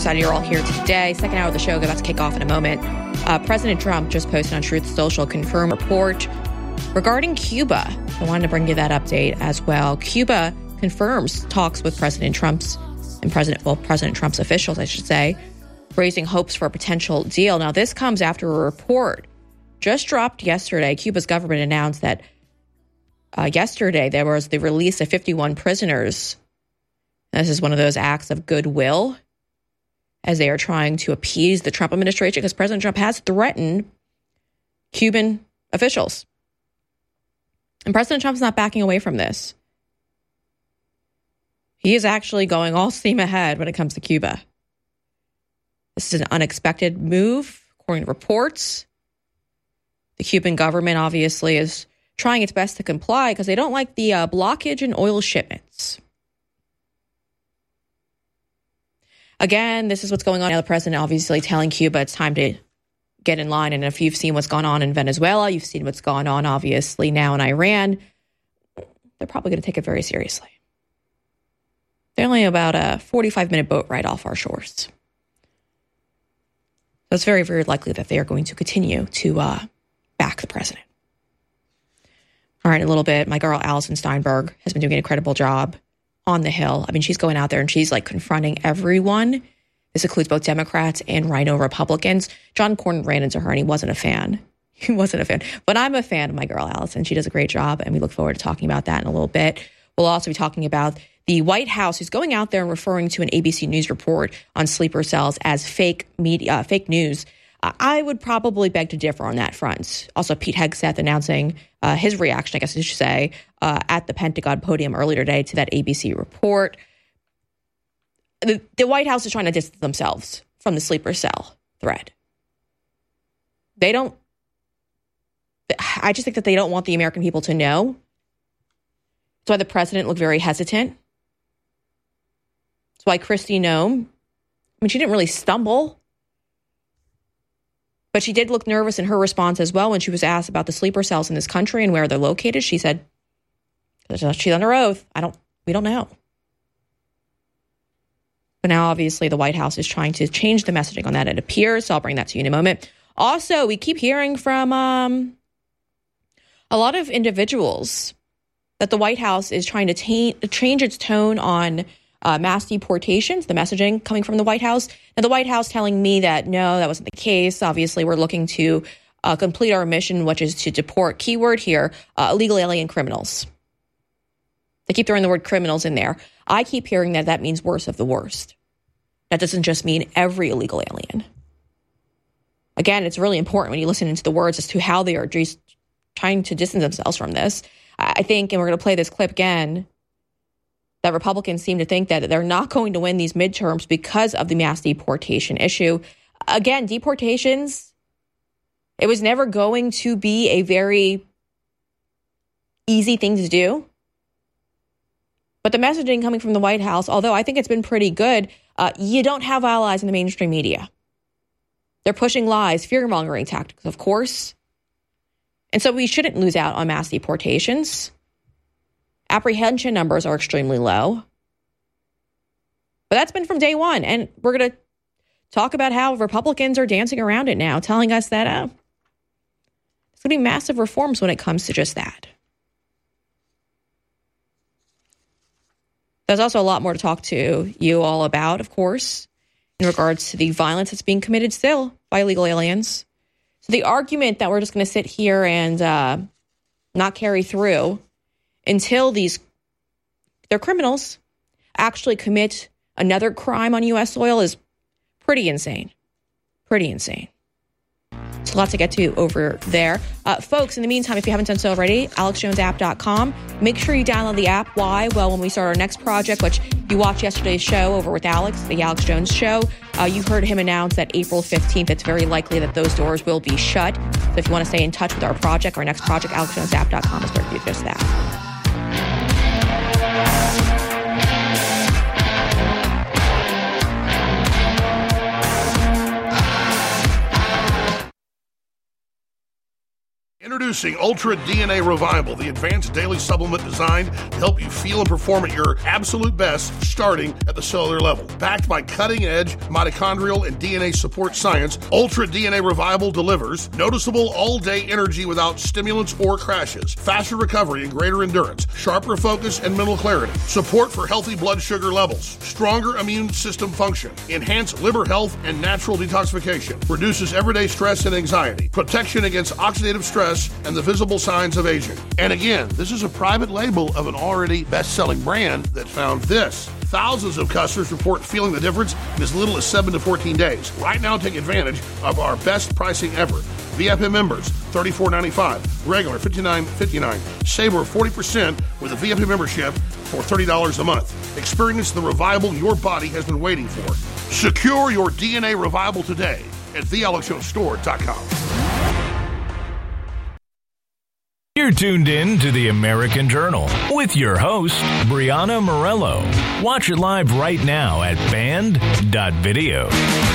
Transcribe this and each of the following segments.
excited you're all here today. Second hour of the show about to kick off in a moment. President Trump just posted on Truth Social confirmed report regarding Cuba. I wanted to bring you that update as well. Cuba confirms talks with President Trump's officials, I should say, raising hopes for a potential deal. Now, this comes after a report just dropped yesterday. Cuba's government announced that yesterday there was the release of 51 prisoners. This is one of those acts of goodwill as they are trying to appease the Trump administration because President Trump has threatened Cuban officials. And President Trump's not backing away from this. He is actually going all steam ahead when it comes to Cuba. This is an unexpected move, according to reports. The Cuban government obviously is trying its best to comply because they don't like the blockage in oil shipments. Again, this is what's going on now. The president obviously telling Cuba it's time to get in line. And if you've seen what's gone on in Venezuela, you've seen what's gone on obviously now in Iran, they're probably going to take it very seriously. They're only about a 45-minute boat ride off our shores. So it's very, very likely that they are going to continue to back the president. All right, in a little bit, my girl Allison Steinberg has been doing an incredible job on the Hill. I mean, she's going out there and she's like confronting everyone. This includes both Democrats and Rhino Republicans. John Cornyn ran into her and he wasn't a fan. He wasn't a fan. But I'm a fan of my girl Allison. She does a great job and we look forward to talking about that in a little bit. We'll also be talking about the White House, who's going out there and referring to an ABC News report on sleeper cells as fake news. I would probably beg to differ on that front. Also, Pete Hegseth announcing his reaction, I guess I should say, at the Pentagon podium earlier today to that ABC report. The White House is trying to distance themselves from the sleeper cell thread. I just think that they don't want the American people to know. That's why the president looked very hesitant. That's why Kristi Noem, she didn't really stumble. But she did look nervous in her response as well when she was asked about the sleeper cells in this country and where they're located. She said, she's under oath. We don't know. But now, obviously, the White House is trying to change the messaging on that, it appears. So I'll bring that to you in a moment. Also, we keep hearing from a lot of individuals that the White House is trying to change its tone on mass deportations, the messaging coming from the White House. And the White House telling me that, no, that wasn't the case. Obviously, we're looking to complete our mission, which is to deport, keyword here, illegal alien criminals. They keep throwing the word criminals in there. I keep hearing that means worst of the worst. That doesn't just mean every illegal alien. Again, it's really important when you listen into the words as to how they are just trying to distance themselves from this. I think, and we're going to play this clip again, that Republicans seem to think that they're not going to win these midterms because of the mass deportation issue. Again, deportations, it was never going to be a very easy thing to do. But the messaging coming from the White House, although I think it's been pretty good, you don't have allies in the mainstream media. They're pushing lies, fear-mongering tactics, of course. And so we shouldn't lose out on mass deportations. Apprehension numbers are extremely low. But that's been from day one. And we're going to talk about how Republicans are dancing around it now, telling us that there's going to be massive reforms when it comes to just that. There's also a lot more to talk to you all about, of course, in regards to the violence that's being committed still by illegal aliens. So the argument that we're just going to sit here and not carry through until they're criminals actually commit another crime on U.S. soil is pretty insane. Pretty insane. So lots to get to over there. Folks, in the meantime, if you haven't done so already, AlexJonesApp.com. Make sure you download the app. Why? Well, when we start our next project, which you watched yesterday's show over with Alex, the Alex Jones Show, you heard him announce that April 15th, it's very likely that those doors will be shut. So if you want to stay in touch with our project, our next project, AlexJonesApp.com is where to do just that. Introducing Ultra DNA Revival, the advanced daily supplement designed to help you feel and perform at your absolute best starting at the cellular level. Backed by cutting-edge mitochondrial and DNA support science, Ultra DNA Revival delivers noticeable all-day energy without stimulants or crashes, faster recovery and greater endurance, sharper focus and mental clarity, support for healthy blood sugar levels, stronger immune system function, enhanced liver health and natural detoxification, reduces everyday stress and anxiety, protection against oxidative stress and the visible signs of aging. And again, this is a private label of an already best-selling brand that found this. Thousands of customers report feeling the difference in as little as 7 to 14 days. Right now, take advantage of our best pricing ever. VIP members, $34.95. Regular, $59.59. Save over 40% with a VIP membership for $30 a month. Experience the revival your body has been waiting for. Secure your DNA revival today at thealexjonesstore.com. You're tuned in to the American Journal with your host, Brianna Morello. Watch it live right now at band.video.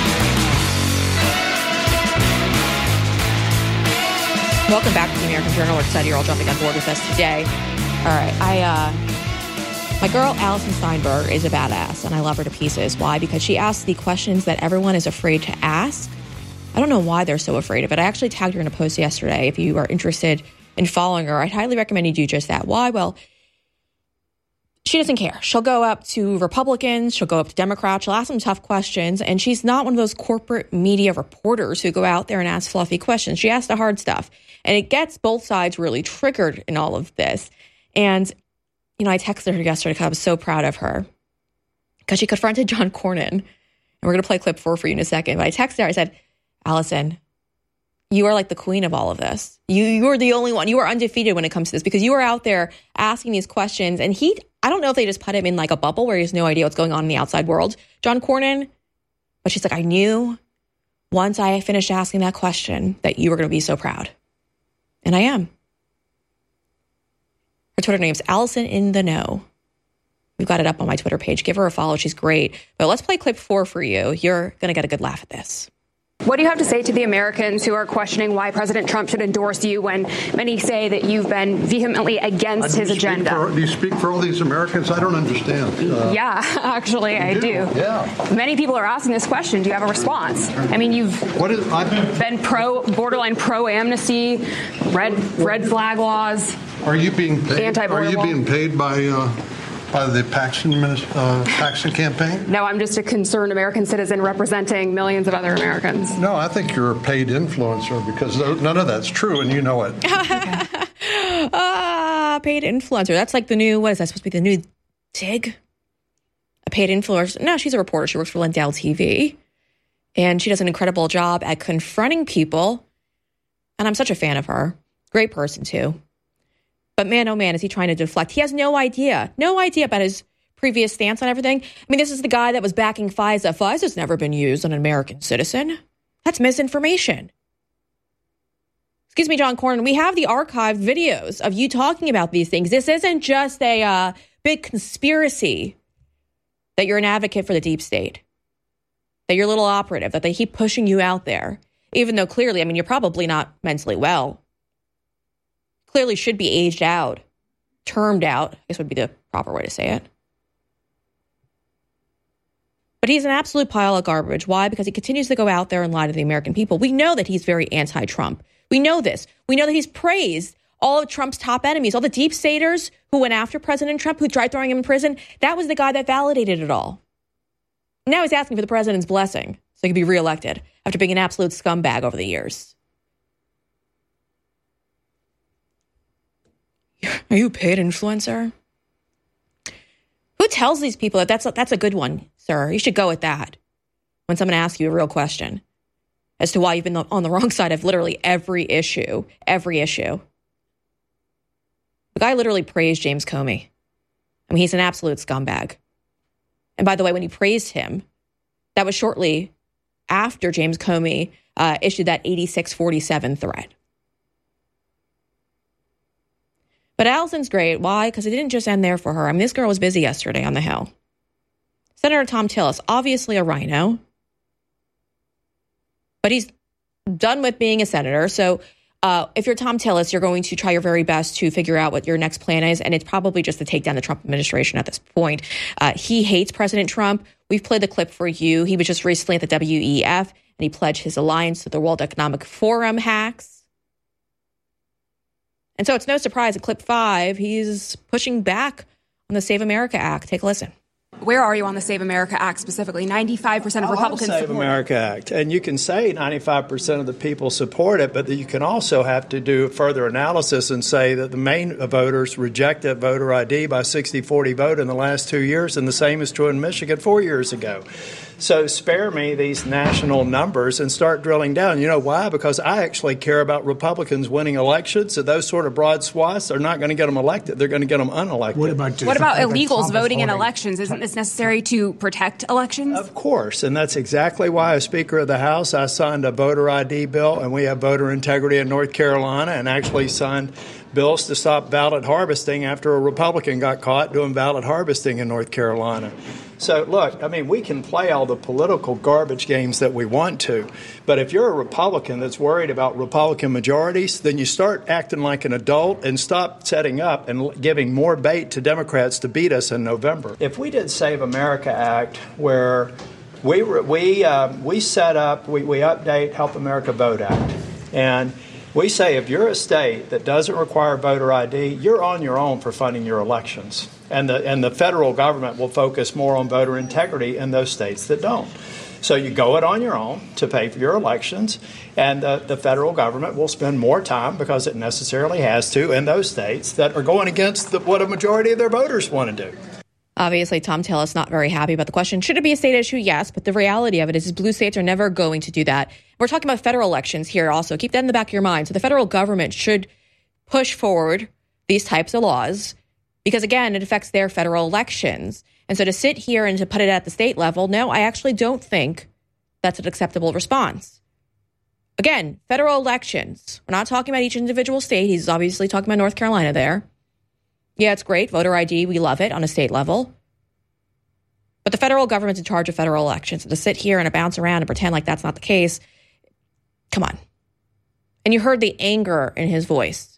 Welcome back to the American Journal. We're excited you're all jumping on board with us today. All right, my girl Allison Steinberg is a badass, and I love her to pieces. Why? Because she asks the questions that everyone is afraid to ask. I don't know why they're so afraid of it. I actually tagged her in a post yesterday. If you are interested in following her, I'd highly recommend you do just that. Why? Well, she doesn't care. She'll go up to Republicans. She'll go up to Democrats. She'll ask them tough questions. And she's not one of those corporate media reporters who go out there and ask fluffy questions. She asks the hard stuff. And it gets both sides really triggered in all of this. And, you know, I texted her yesterday because I was so proud of her because she confronted John Cornyn. And we're going to play clip 4 for you in a second. But I texted her. I said, Allison, you are like the queen of all of this. You are the only one. You are undefeated when it comes to this because you are out there asking these questions. And I don't know if they just put him in like a bubble where he has no idea what's going on in the outside world, John Cornyn. But she's like, I knew once I finished asking that question that you were going to be so proud. And I am. Her Twitter name's Allison in the Know. We've got it up on my Twitter page. Give her a follow. She's great. But let's play clip 4 for you. You're going to get a good laugh at this. What do you have to say to the Americans who are questioning why President Trump should endorse you when many say that you've been vehemently against his agenda? Do you speak for all these Americans? I don't understand. Yeah, actually, I do. Yeah. Many people are asking this question. Do you have a response? I mean, you've been borderline pro-amnesty, red flag laws. Are you being paid? Anti-border Are you law? being paid by the Paxton campaign? No, I'm just a concerned American citizen representing millions of other Americans. No, I think you're a paid influencer because none of that's true, and you know it. Paid influencer. That's like the new, what is that supposed to be, the new TIG? A paid influencer. No, she's a reporter. She works for Lindell TV. And she does an incredible job at confronting people. And I'm such a fan of her. Great person, too. But man, oh man, is he trying to deflect. He has no idea about his previous stance on everything. I mean, this is the guy that was backing FISA. FISA's never been used on an American citizen. That's misinformation. Excuse me, John Cornyn, we have the archived videos of you talking about these things. This isn't just a big conspiracy that you're an advocate for the deep state, that you're a little operative, that they keep pushing you out there, even though clearly, I mean, you're probably not mentally well. Clearly should be aged out, termed out, I guess would be the proper way to say it. But he's an absolute pile of garbage. Why? Because he continues to go out there and lie to the American people. We know that he's very anti-Trump. We know this. We know that he's praised all of Trump's top enemies, all the deep staters who went after President Trump, who tried throwing him in prison. That was the guy that validated it all. Now he's asking for the president's blessing so he could be reelected after being an absolute scumbag over the years. Are you a paid influencer? Who tells these people that that's a good one, sir? You should go with that when someone asks you a real question as to why you've been on the wrong side of literally every issue. The guy literally praised James Comey. I mean, he's an absolute scumbag. And by the way, when he praised him, that was shortly after James Comey issued that 8647 threat. But Allison's great. Why? Because it didn't just end there for her. I mean, this girl was busy yesterday on the Hill. Senator Thom Tillis, obviously a rhino, but he's done with being a senator. So If you're Tom Tillis, you're going to try your very best to figure out what your next plan is, and it's probably just to take down the Trump administration at this point. He hates President Trump. We've played the clip for you. He was just recently at the WEF, and he pledged his alliance to the World Economic Forum hacks. And so it's no surprise at clip 5, he's pushing back on the Save America Act. Take a listen. Where are you on the Save America Act specifically? 95% of Republicans Save support America Act. And you can say 95% of the people support it, but you can also have to do further analysis and say that the main voters rejected voter ID by 60-40 vote in the last 2 years, and the same is true in Michigan 4 years ago. So spare me these national numbers and start drilling down. You know why? Because I actually care about Republicans winning elections. So those sort of broad swaths are not going to get them elected. They're going to get them unelected. What about illegals voting in elections? Isn't this necessary to protect elections? Of course. And that's exactly why, as Speaker of the House, I signed a voter ID bill, and we have voter integrity in North Carolina, and actually signed bills to stop ballot harvesting after a Republican got caught doing ballot harvesting in North Carolina. So, look, I mean, we can play all the political garbage games that we want to, but if you're a Republican that's worried about Republican majorities, then you start acting like an adult and stop setting up and giving more bait to Democrats to beat us in November. If we did Save America Act, where we set up, we update Help America Vote Act, and we say if you're a state that doesn't require voter ID, you're on your own for funding your elections. And the federal government will focus more on voter integrity in those states that don't. So you go it on your own to pay for your elections, and the federal government will spend more time, because it necessarily has to, in those states that are going against what a majority of their voters want to do. Obviously, Tom Tillis not very happy about the question. Should it be a state issue? Yes, but the reality of it is blue states are never going to do that. We're talking about federal elections here also. Keep that in the back of your mind. So the federal government should push forward these types of laws because, again, it affects their federal elections. And so to sit here and to put it at the state level, no, I actually don't think that's an acceptable response. Again, federal elections. We're not talking about each individual state. He's obviously talking about North Carolina there. Yeah, it's great. Voter ID, we love it on a state level. But the federal government's in charge of federal elections. So to sit here and to bounce around and pretend like that's not the case, come on. And you heard the anger in his voice,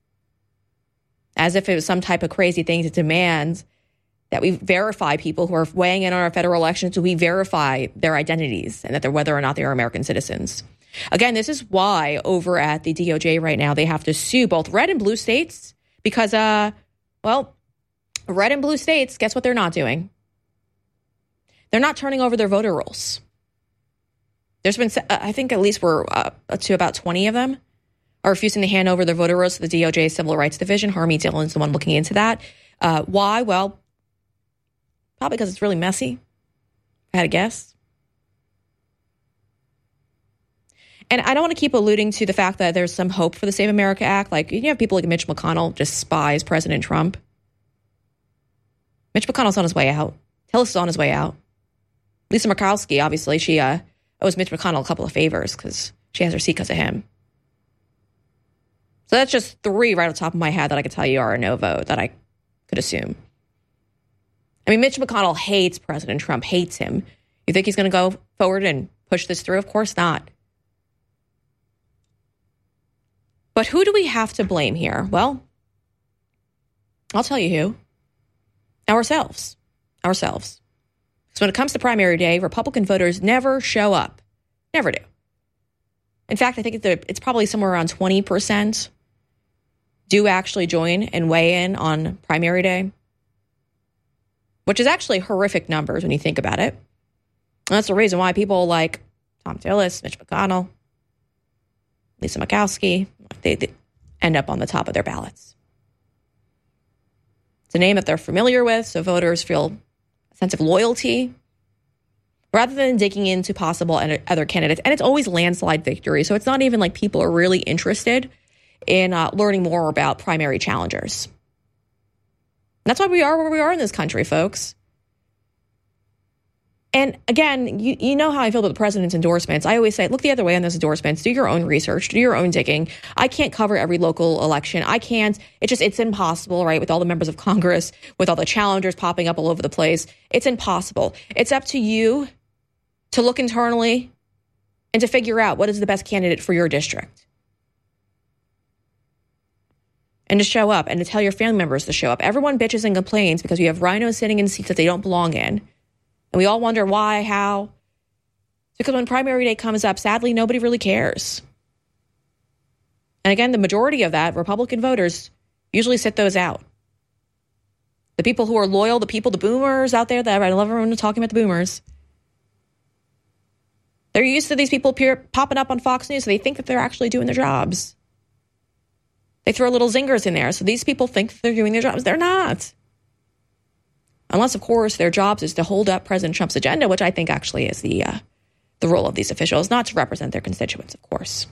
as if it was some type of crazy thing to demand that we verify people who are weighing in on our federal elections, so we verify their identities and that they're whether or not they are American citizens. Again, this is why over at the DOJ right now, they have to sue both red and blue states because, well, red and blue states, guess what they're not doing? They're not turning over their voter rolls. There's been, I think at least we're up to about 20 of them are refusing to hand over their voter rolls to the DOJ Civil Rights Division. Harmeet Dillon's the one looking into that. Why? Well, probably because it's really messy. I had to guess. And I don't want to keep alluding to the fact that there's some hope for the Save America Act. Like, you have people like Mitch McConnell despise President Trump. Mitch McConnell's on his way out. Tillis is on his way out. Lisa Murkowski, obviously, she owes Mitch McConnell a couple of favors because she has her seat because of him. So that's just 3 right off the top of my head that I could tell you are a no vote that I could assume. I mean, Mitch McConnell hates President Trump, hates him. You think he's going to go forward and push this through? Of course not. But who do we have to blame here? Well, I'll tell you who. Ourselves. Ourselves. So when it comes to primary day, Republican voters never show up. Never do. In fact, I think it's probably somewhere around 20% do actually join and weigh in on primary day, which is actually horrific numbers when you think about it. And that's the reason why people like Tom Tillis, Mitch McConnell, Lisa Murkowski, they end up on the top of their ballots. It's a name that they're familiar with, so voters feel a sense of loyalty rather than digging into possible other candidates. And it's always landslide victory, so it's not even like people are really interested in learning more about primary challengers. And that's why we are where we are in this country, folks. And again, you know how I feel about the president's endorsements. I always say, look the other way on those endorsements. Do your own research. Do your own digging. I can't cover every local election. I can't. It's impossible, right? With all the members of Congress, with all the challengers popping up all over the place. It's impossible. It's up to you to look internally and to figure out what is the best candidate for your district. and to show up and to tell your family members to show up. Everyone bitches and complains because we have rhinos sitting in seats that they don't belong in. And we all wonder why, how. Because when primary day comes up, sadly, nobody really cares. And again, the majority of that, Republican voters, usually sit those out. The people who are loyal, the boomers out there, I love everyone talking about the boomers. They're used to these people popping up on Fox News, so they think that they're actually doing their jobs. They throw little zingers in there, so these people think that they're doing their jobs. They're not. Unless, of course, their jobs is to hold up President Trump's agenda, which I think actually is the role of these officials, not to represent their constituents, of course.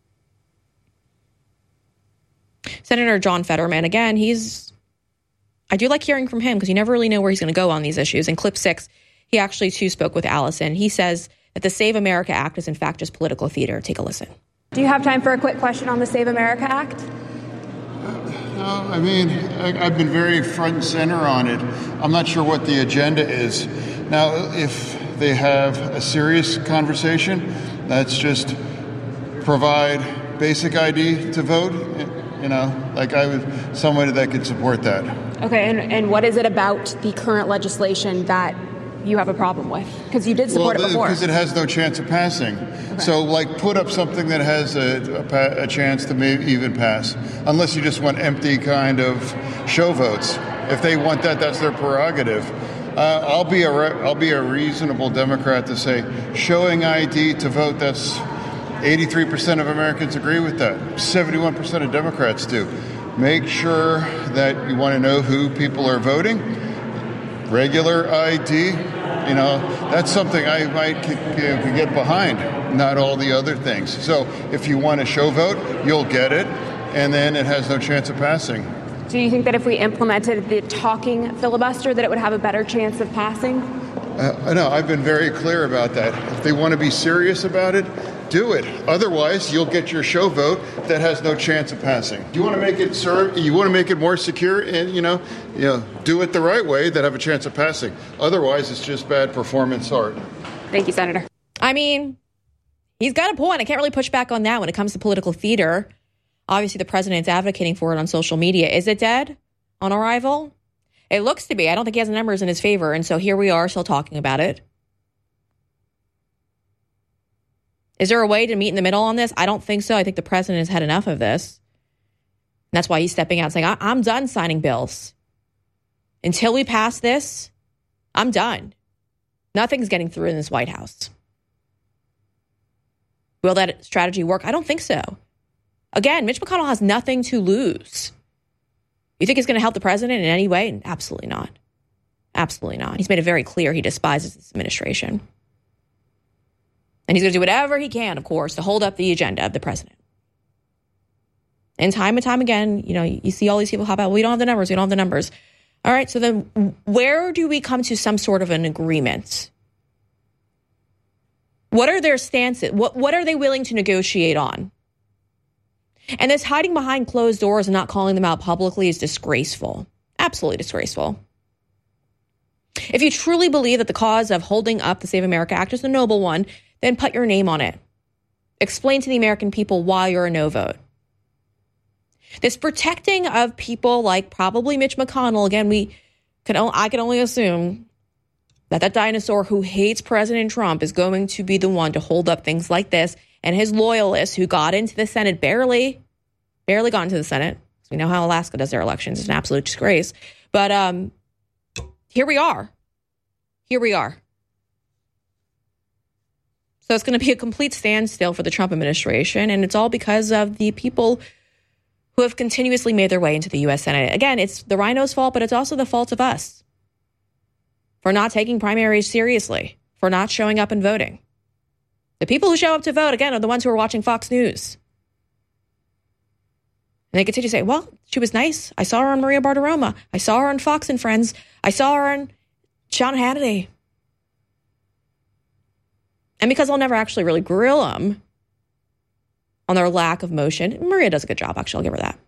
Senator John Fetterman, again, I do like hearing from him because you never really know where he's going to go on these issues. In clip 6, he actually, too, spoke with Allison. He says that the Save America Act is, in fact, just political theater. Take a listen. Do you have time for a quick question on the Save America Act? No, I mean, I've been very front and center on it. I'm not sure what the agenda is. Now, if they have a serious conversation, that's just provide basic ID to vote. Like I was somebody that could support that. Okay, and what is it about the current legislation that you have a problem with? Because you did support it before. Because it has no chance of passing. Okay. So, put up something that has a chance to maybe even pass, unless you just want empty kind of show votes. If they want that, that's their prerogative. I'll be a reasonable Democrat to say showing ID to vote. That's 83% of Americans agree with that. 71% of Democrats do. Make sure that you want to know who people are voting. Regular ID, that's something I might could get behind, not all the other things. So if you want to show vote, you'll get it, and then it has no chance of passing. Do you think that if we implemented the talking filibuster, that it would have a better chance of passing? No, I've been very clear about that. If they want to be serious about it, do it. Otherwise, you'll get your show vote that has no chance of passing. You want to make it you want to make it more secure, and do it the right way that have a chance of passing. Otherwise, it's just bad performance art. Thank you, Senator. I mean, he's got a point. I can't really push back on that when it comes to political theater. Obviously, the president's advocating for it on social media. Is it dead on arrival? It looks to be. I don't think he has the numbers in his favor, and so here we are still talking about it. Is there a way to meet in the middle on this? I don't think so. I think the president has had enough of this. And that's why he's stepping out saying, I'm done signing bills. Until we pass this, I'm done. Nothing's getting through in this White House. Will that strategy work? I don't think so. Again, Mitch McConnell has nothing to lose. You think he's going to help the president in any way? Absolutely not. Absolutely not. He's made it very clear he despises this administration. And he's going to do whatever he can, of course, to hold up the agenda of the president. And time again, you see all these people hop out. We don't have the numbers. We don't have the numbers. All right. So then where do we come to some sort of an agreement? What are their stances? What are they willing to negotiate on? And this hiding behind closed doors and not calling them out publicly is disgraceful. Absolutely disgraceful. If you truly believe that the cause of holding up the Save America Act is a noble one, then put your name on it. Explain to the American people why you're a no vote. This protecting of people like probably Mitch McConnell, again, I can only assume that dinosaur who hates President Trump is going to be the one to hold up things like this, and his loyalists who got into the Senate, barely got into the Senate. We know how Alaska does their elections. It's an absolute disgrace. But here we are. So it's going to be a complete standstill for the Trump administration, and it's all because of the people who have continuously made their way into the U.S. Senate. Again, it's the rhinos' fault, but it's also the fault of us for not taking primaries seriously, for not showing up and voting. The people who show up to vote, again, are the ones who are watching Fox News. And they continue to say, well, she was nice. I saw her on Maria Bartiromo. I saw her on Fox and Friends. I saw her on Sean Hannity. And because I'll never actually really grill them on their lack of motion, Maria does a good job, actually. I'll give her that.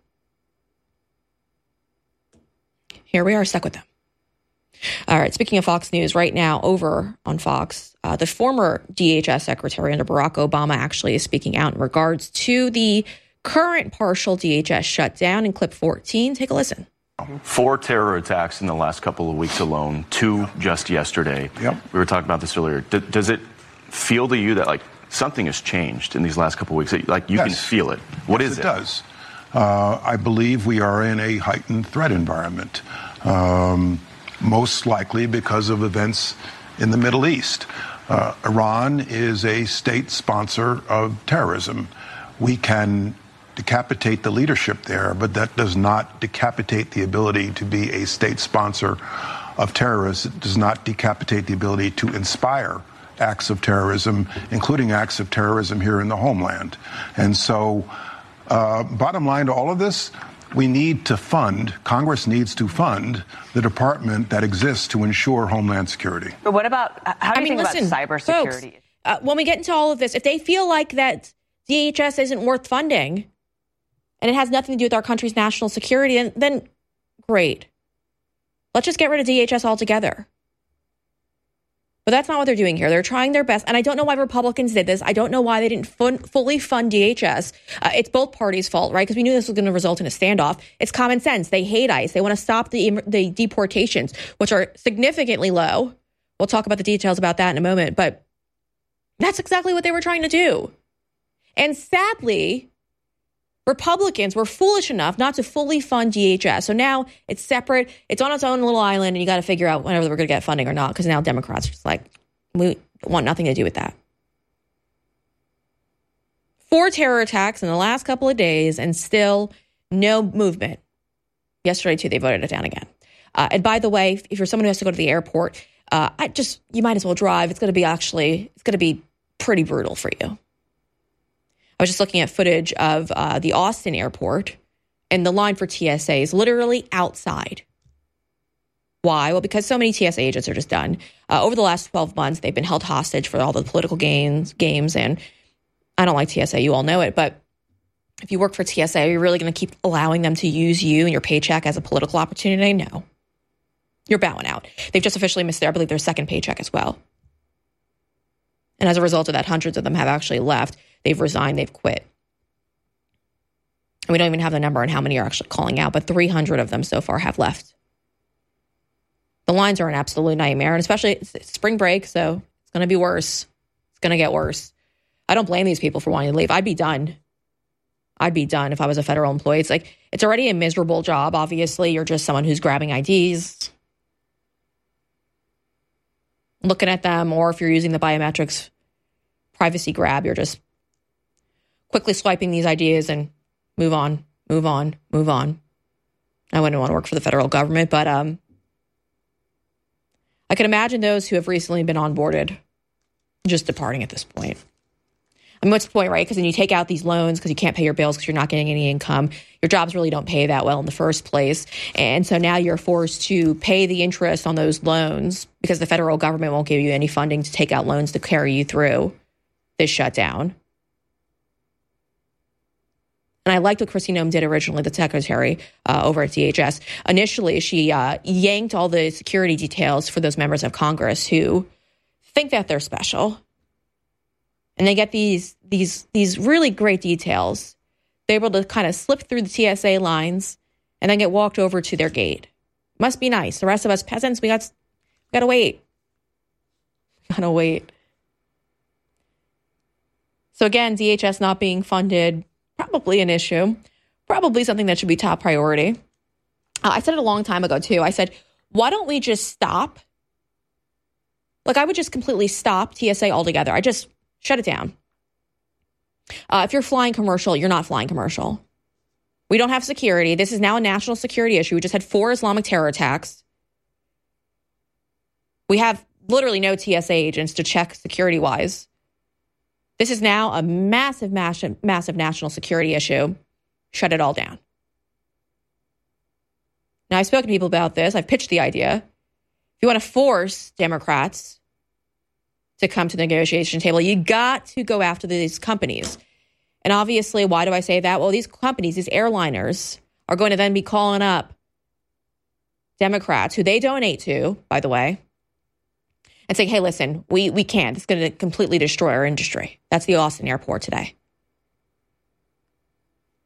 Here we are, stuck with them. All right, speaking of Fox News, right now over on Fox, the former DHS secretary under Barack Obama actually is speaking out in regards to the current partial DHS shutdown. In clip 14, take a listen. 4 terror attacks in the last couple of weeks alone, 2 just yesterday. Yep. We were talking about this earlier. Does it feel to you that like something has changed in these last couple of weeks? Like you can feel it. What is it? It does. I believe we are in a heightened threat environment, most likely because of events in the Middle East. Iran is a state sponsor of terrorism. We can decapitate the leadership there, but that does not decapitate the ability to be a state sponsor of terrorists. It does not decapitate the ability to inspire acts of terrorism, including acts of terrorism here in the homeland. And so, bottom line to all of this, we need to fund, Congress needs to fund the department that exists to ensure homeland security. But what about, how do you think about cybersecurity? Folks, when we get into all of this, if they feel like that DHS isn't worth funding and it has nothing to do with our country's national security, then great. Let's just get rid of DHS altogether. But that's not what they're doing here. They're trying their best. And I don't know why Republicans did this. I don't know why they didn't fully fund DHS. It's both parties' fault, right? Because we knew this was going to result in a standoff. It's common sense. They hate ICE. They want to stop the deportations, which are significantly low. We'll talk about the details about that in a moment. But that's exactly what they were trying to do. And sadly, Republicans were foolish enough not to fully fund DHS. So now it's separate. It's on its own little island, and you got to figure out whenever we're going to get funding or not, because now Democrats are just like, we want nothing to do with that. 4 terror attacks in the last couple of days and still no movement. Yesterday, too, they voted it down again. And by the way, if you're someone who has to go to the airport, you might as well drive. It's going to be pretty brutal for you. I was just looking at footage of the Austin airport, and the line for TSA is literally outside. Why? Well, because so many TSA agents are just done. Over the last 12 months, they've been held hostage for all the political games, and I don't like TSA. You all know it, but if you work for TSA, are you really going to keep allowing them to use you and your paycheck as a political opportunity? No. You're bowing out. They've just officially missed I believe, their second paycheck as well. And as a result of that, hundreds of them have actually left. They've resigned. They've quit. And we don't even have the number on how many are actually calling out, but 300 of them so far have left. The lines are an absolute nightmare, and especially it's spring break, so it's going to be worse. It's going to get worse. I don't blame these people for wanting to leave. I'd be done if I was a federal employee. It's like, it's already a miserable job. Obviously, you're just someone who's grabbing IDs, looking at them, or if you're using the biometrics privacy grab, you're just quickly swiping these IDs and move on. I wouldn't want to work for the federal government, but I can imagine those who have recently been onboarded just departing at this point. I mean, what's the point, right? Because then you take out these loans because you can't pay your bills because you're not getting any income. Your jobs really don't pay that well in the first place. And so now you're forced to pay the interest on those loans because the federal government won't give you any funding to take out loans to carry you through this shutdown. And I liked what Kristi Noem did originally, the secretary over at DHS. Initially, she yanked all the security details for those members of Congress who think that they're special. And they get these really great details. They're able to kind of slip through the TSA lines and then get walked over to their gate. Must be nice. The rest of us peasants, we got to wait. Gotta wait. So again, DHS not being funded, probably an issue. Probably something that should be top priority. I said it a long time ago, too. I said, why don't we just stop? Like, I would just completely stop TSA altogether. I just shut it down. If you're flying commercial, you're not flying commercial. We don't have security. This is now a national security issue. We just had 4 Islamic terror attacks. We have literally no TSA agents to check security-wise. This is now a massive national security issue. Shut it all down. Now, I've spoken to people about this. I've pitched the idea. If you want to force Democrats to come to the negotiation table, you got to go after these companies. And obviously, why do I say that? Well, these companies, these airliners, are going to then be calling up Democrats, who they donate to, by the way, and saying, hey, listen, we can't. It's going to completely destroy our industry. That's the Austin airport today.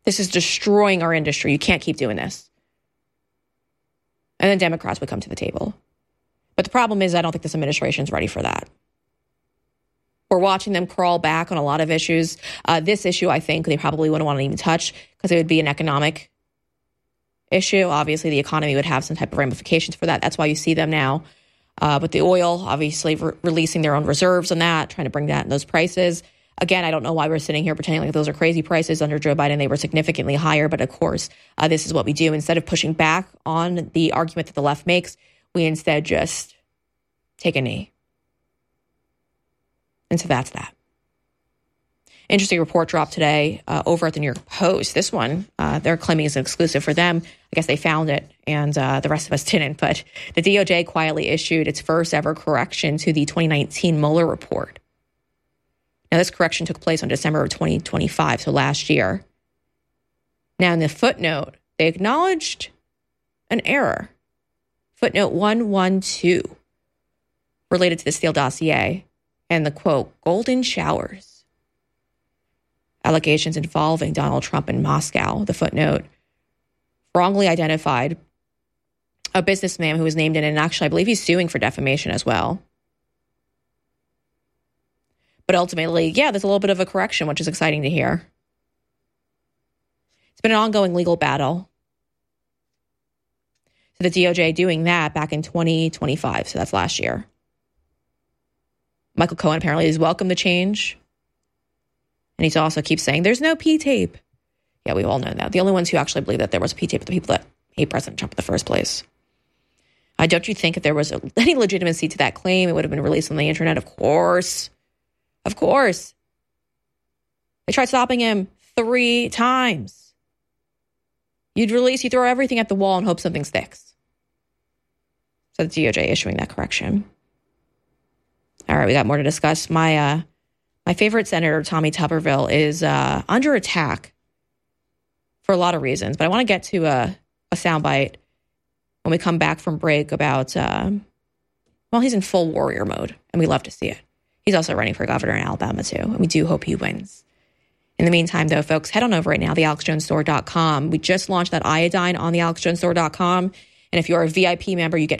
This is destroying our industry. You can't keep doing this. And then Democrats would come to the table. But the problem is I don't think this administration is ready for that. We're watching them crawl back on a lot of issues. This issue, I think, they probably wouldn't want to even touch because it would be an economic issue. Obviously, the economy would have some type of ramifications for that. That's why you see them now with the oil, obviously releasing their own reserves on that, trying to bring that in those prices. Again, I don't know why we're sitting here pretending like those are crazy prices. Under Joe Biden, they were significantly higher. But of course, this is what we do. Instead of pushing back on the argument that the left makes, we instead just take a knee. And so that's that. Interesting report dropped today over at the New York Post. This one, they're claiming is an exclusive for them. I guess they found it and the rest of us didn't. But the DOJ quietly issued its first ever correction to the 2019 Mueller report. Now, this correction took place on December of 2025, so last year. Now, in the footnote, they acknowledged an error. Footnote 112, related to the Steele dossier, and the, quote, golden showers. Allegations involving Donald Trump in Moscow. The footnote wrongly identified a businessman who was named in, and actually, I believe he's suing for defamation as well. But ultimately, yeah, there's a little bit of a correction, which is exciting to hear. It's been an ongoing legal battle. So the DOJ doing that back in 2025, so that's last year. Michael Cohen apparently has welcomed the change. And he also keeps saying, there's no P-tape. Yeah, we all know that. The only ones who actually believe that there was a P-tape are the people that hate President Trump in the first place. Don't you think if there was any legitimacy to that claim, it would have been released on the internet? Of course. Of course. They tried stopping him 3 times. You throw everything at the wall and hope something sticks. So the DOJ issuing that correction. All right, we got more to discuss. My favorite senator, Tommy Tuberville, is under attack for a lot of reasons. But I want to get to a soundbite when we come back from break about, he's in full warrior mode, and we love to see it. He's also running for governor in Alabama, too, and we do hope he wins. In the meantime, though, folks, head on over right now, thealexjonesstore.com. We just launched that iodine on thealexjonesstore.com, and if you're a VIP member, you get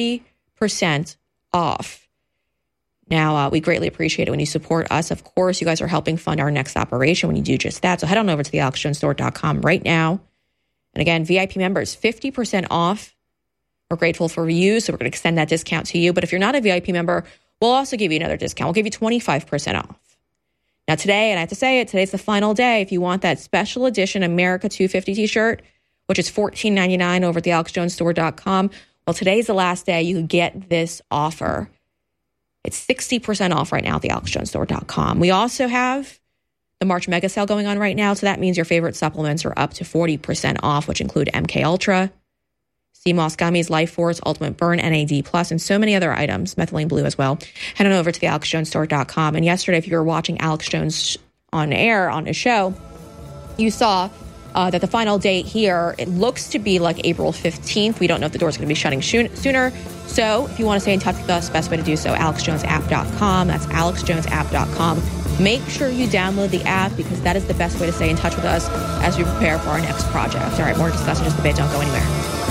50% off. Now, we greatly appreciate it when you support us. Of course, you guys are helping fund our next operation when you do just that. So head on over to thealexjonesstore.com right now. And again, VIP members, 50% off. We're grateful for you, so we're going to extend that discount to you. But if you're not a VIP member, we'll also give you another discount. We'll give you 25% off. Now today, and I have to say it, today's the final day. If you want that special edition America 250 t-shirt, which is $14.99 over at thealexjonesstore.com, well, today's the last day you can get this offer. It's 60% off right now at thealexjonesstore.com. We also have the March Mega Sale going on right now, so that means your favorite supplements are up to 40% off, which include MK Ultra, Sea Moss Gummies, Life Force, Ultimate Burn, NAD+, and so many other items, Methylene Blue as well. Head on over to thealexjonesstore.com. And yesterday, if you were watching Alex Jones on air on his show, you saw that the final date here, it looks to be like April 15th. We don't know if the door's going to be shutting sooner. So if you want to stay in touch with us, best way to do so, alexjonesapp.com. That's alexjonesapp.com. Make sure you download the app because that is the best way to stay in touch with us as we prepare for our next project. All right, more to discuss in just a bit. Don't go anywhere.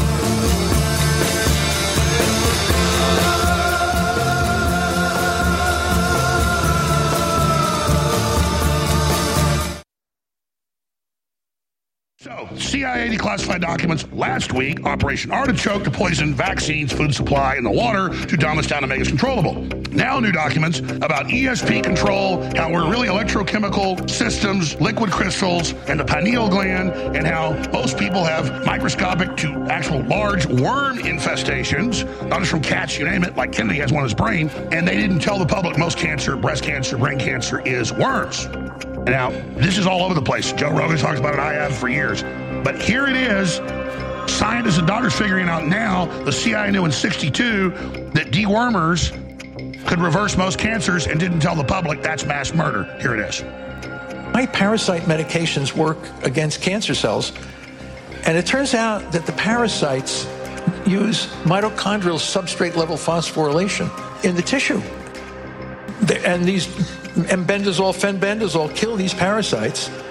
So, CIA declassified documents last week, Operation Artichoke to poison vaccines, food supply, and the water to dumb us down to make us controllable. Now new documents about ESP control, how we're really electrochemical systems, liquid crystals, and the pineal gland, and how most people have microscopic to actual large worm infestations, not just from cats, you name it, like Kennedy has one in his brain, and they didn't tell the public most cancer, breast cancer, brain cancer is worms. Now, this is all over the place. Joe Rogan talks about it, I have for years. But here it is. Scientists and doctors figuring out now, the CIA knew in 1962 that dewormers could reverse most cancers and didn't tell the public. That's mass murder. Here it is. My parasite medications work against cancer cells. And it turns out that the parasites use mitochondrial substrate level phosphorylation in the tissue. And these mbendazole, fenbendazole kill these parasites.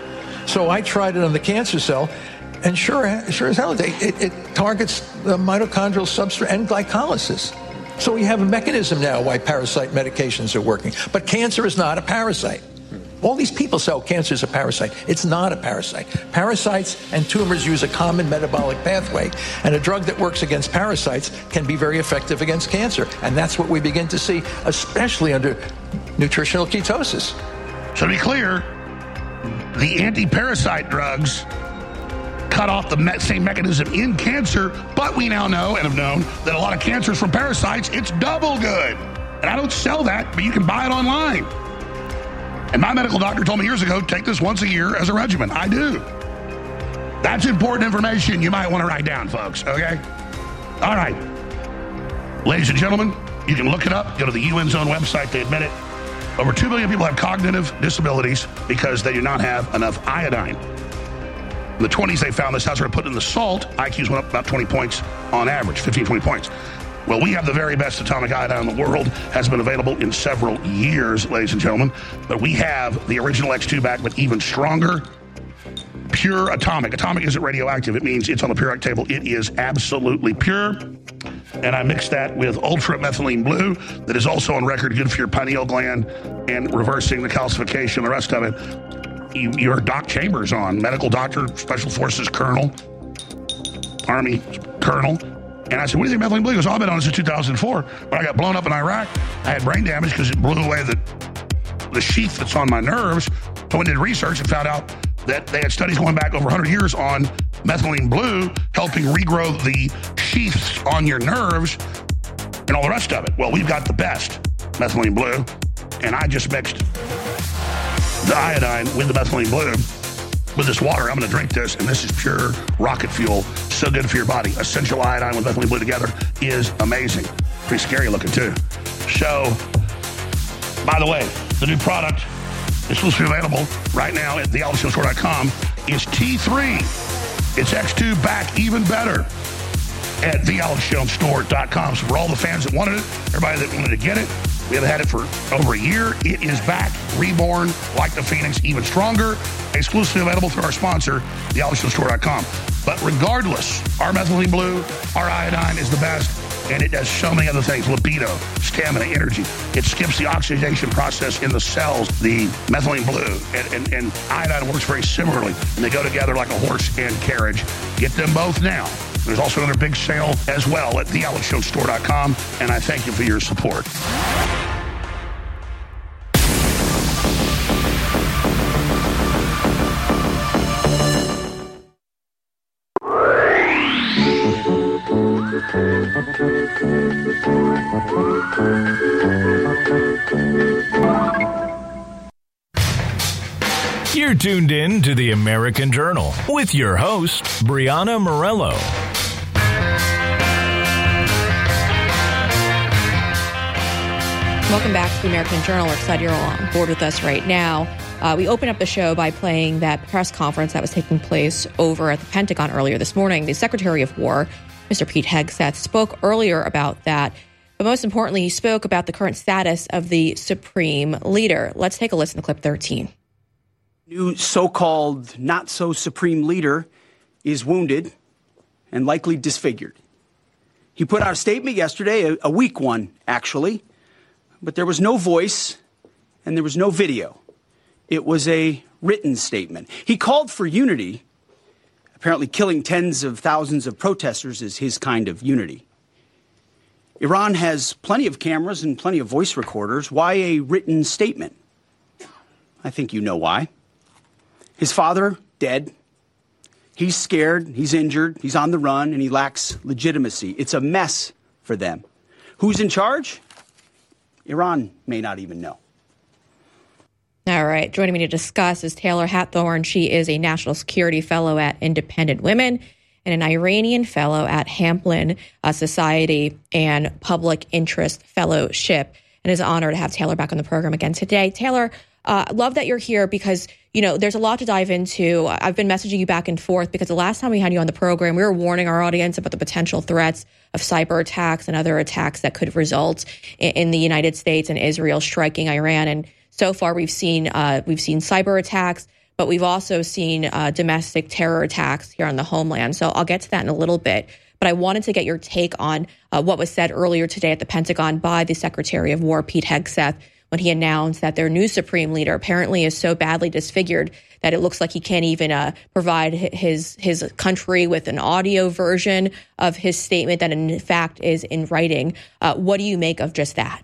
So I tried it on the cancer cell, and sure as hell, it targets the mitochondrial substrate and glycolysis. So we have a mechanism now why parasite medications are working. But cancer is not a parasite. All these people say, cancer is a parasite. It's not a parasite. Parasites and tumors use a common metabolic pathway, and a drug that works against parasites can be very effective against cancer. And that's what we begin to see, especially under nutritional ketosis. So to be clear, the anti-parasite drugs cut off the same mechanism in cancer, but we now know and have known that a lot of cancers from parasites, it's double good. And I don't sell that, but you can buy it online. And my medical doctor told me years ago, take this once a year as a regimen. I do. That's important information you might want to write down, folks, okay? All right. Ladies and gentlemen, you can look it up. Go to the UN Zone website. They admit it. Over 2 million people have cognitive disabilities because they do not have enough iodine. In the 20s, they found this. How sort of put in the salt, IQs went up about 20 points on average, 15, 20 points. Well, we have the very best atomic iodine in the world. Has been available in several years, ladies and gentlemen. But we have the original X2 back, but even stronger. Pure atomic. Atomic isn't radioactive. It means it's on the periodic table. It is absolutely pure. And I mixed that with Ultra Methylene Blue that is also on record good for your pineal gland and reversing the calcification, the rest of it. Your Doc Chambers on, medical doctor, Special Forces Colonel, Army Colonel. And I said, what do you think Methylene Blue? He goes, I've been on this since 2004. When I got blown up in Iraq, I had brain damage because it blew away the sheath that's on my nerves. So I did research and found out that they had studies going back over 100 years on Methylene Blue helping regrow the sheaths on your nerves and all the rest of it. Well, we've got the best Methylene Blue, and I just mixed the iodine with the Methylene Blue with this water. I'm going to drink this, and this is pure rocket fuel. So good for your body. Essential iodine with Methylene Blue together is amazing. Pretty scary looking, too. So, by the way, the new product is supposed to be available right now at thealexjonesstore.com. Is T3. It's X2 back even better at thealexjonesstore.com. So for all the fans that wanted it, everybody that wanted to get it, we have had it for over a year. It is back, reborn, like the Phoenix, even stronger, exclusively available through our sponsor, thealexjonesstore.com. But regardless, our Methylene Blue, our iodine is the best, and it does so many other things. Libido, stamina, energy. It skips the oxidation process in the cells. The Methylene Blue and iodine works very similarly, and they go together like a horse and carriage. Get them both now. There's also another big sale as well at thealexjonesstore.com, and I thank you for your support. You're tuned in to the American Journal with your host, Brianna Morello. Welcome back to the American Journal. We're excited you're all on board with us right now. We opened up the show by playing that press conference that was taking place over at the Pentagon earlier this morning. The Secretary of War, Mr. Pete Hegseth, spoke earlier about that. But most importantly, he spoke about the current status of the Supreme Leader. Let's take a listen to clip 13. New so-called not-so-supreme leader is wounded and likely disfigured. He put out a statement yesterday, a weak one, actually, but there was no voice and there was no video. It was a written statement. He called for unity. Apparently killing tens of thousands of protesters is his kind of unity. Iran has plenty of cameras and plenty of voice recorders. Why a written statement? I think you know why. His father, dead. He's scared, he's injured, he's on the run, and he lacks legitimacy. It's a mess for them. Who's in charge? Iran may not even know. All right. Joining me to discuss is Taylor Hathorn. She is a National Security Fellow at Independent Women and an Iranian Fellow at Hamblin Society and Public Interest Fellowship. And it's an honor to have Taylor back on the program again today. Taylor, love that you're here because, you know, there's a lot to dive into. I've been messaging you back and forth because the last time we had you on the program, we were warning our audience about the potential threats of cyber attacks and other attacks that could result in the United States and Israel striking Iran. And so far, we've seen cyber attacks, but we've also seen domestic terror attacks here on the homeland. So I'll get to that in a little bit. But I wanted to get your take on what was said earlier today at the Pentagon by the Secretary of War, Pete Hegseth, when he announced that their new supreme leader apparently is so badly disfigured that it looks like he can't even provide his country with an audio version of his statement that in fact is in writing. What do you make of just that?